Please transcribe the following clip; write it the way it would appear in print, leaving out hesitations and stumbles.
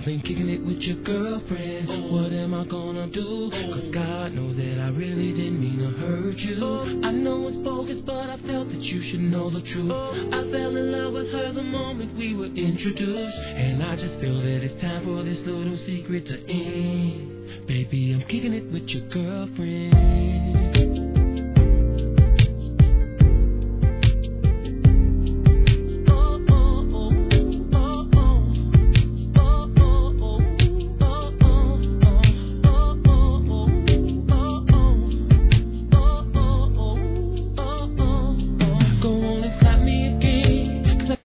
I've been kicking it with your girlfriend. What am I gonna do? Cause God knows that I really didn't mean to hurt you. I know it's bogus, but I felt that you should know the truth. I fell in love with her the moment we were introduced, and I just feel that it's time for this little secret to end. Baby, I'm kicking it with your girlfriend.